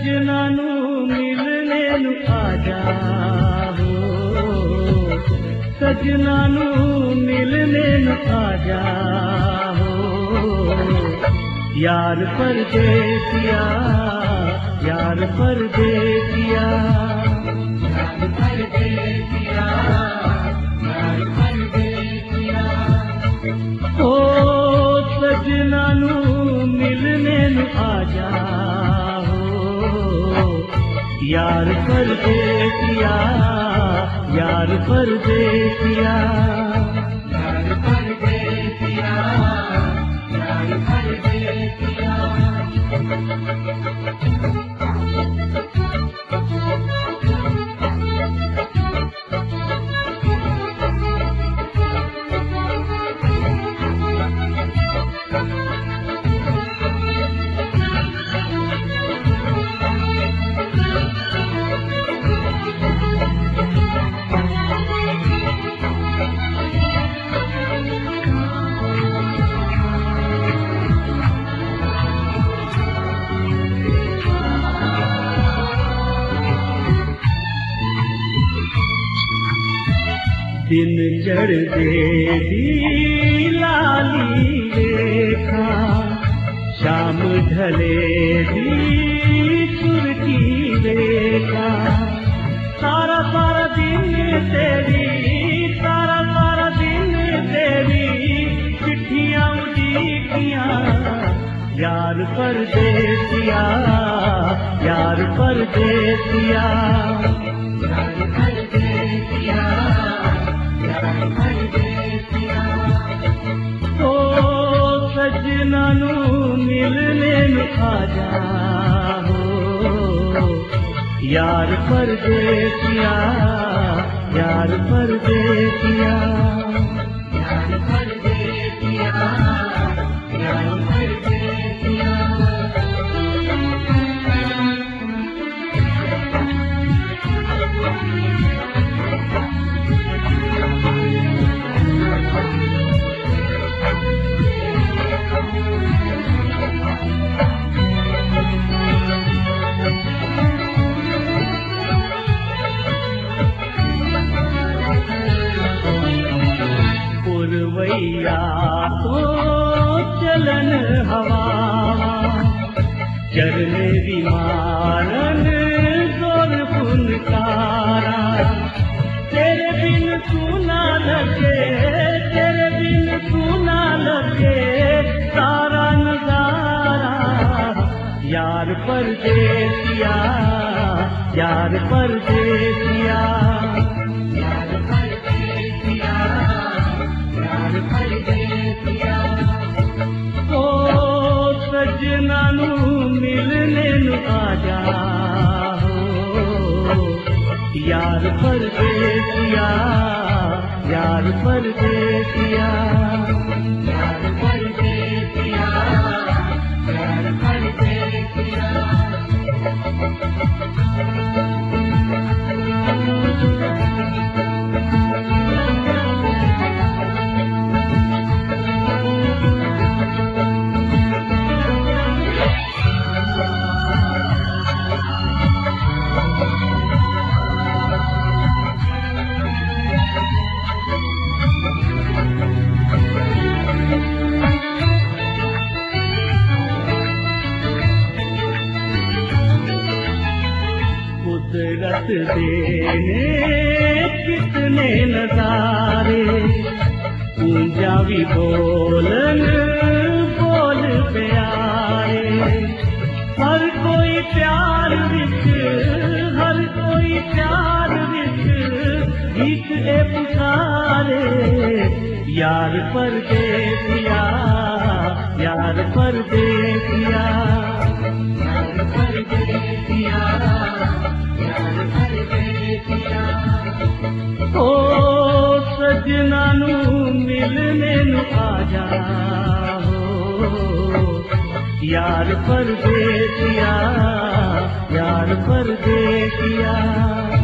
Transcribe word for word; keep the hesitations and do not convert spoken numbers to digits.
सजना नू मिलने नू आजा हो, सजना नू मिलने नू आजा हो, यार परदेसिया यार परदेसिया यार परदेसिया यार परदेसिया। ओ सजना नू मिलने नू आजा हो, यार परदेसिया यार परदेसिया यार परदेसिया यार परदेसिया। दिन चढ़ दे लाली रेखा, शाम ढले दी सुरती रेखा, सारा सारा दिन तेरी सारा सारा दिन तेरी चिट्ठियां उड़ीकियां, यार परदेसिया यार परदेसिया यार परदेसिया यार परदेसिया। ओ सजना नू मिलने नू आजा हो, यार परदेसिया यार परदेसिया यार परदेसिया यार परदेसिया। पुरवैया तो चलन हवा, चरने विमानन जोर फुनकारा, तेरे बिन सुना लगे तेरे बिन सुना लगे सारा नजारा, यार परदेसिया यार परदेसिया यार परदेसिया यार परदेसिया। ओ सजना नू मिलने नू आजा हो, यार परदेसिया यार परदेसिया यार परदेसिया यार परदेसिया। कुदरत देने कितने नजारे, पूंजा भी बोलन बोल प्यारे, हर कोई प्यार विच हर कोई प्यार विच गीत ए पुकारे, यार परदेसिया यार परदेसिया यार परदेसिया यार परदेसिया। ओ सजना नू मिलने नू आजा हो, यार परदेसिया यार परदेसिया।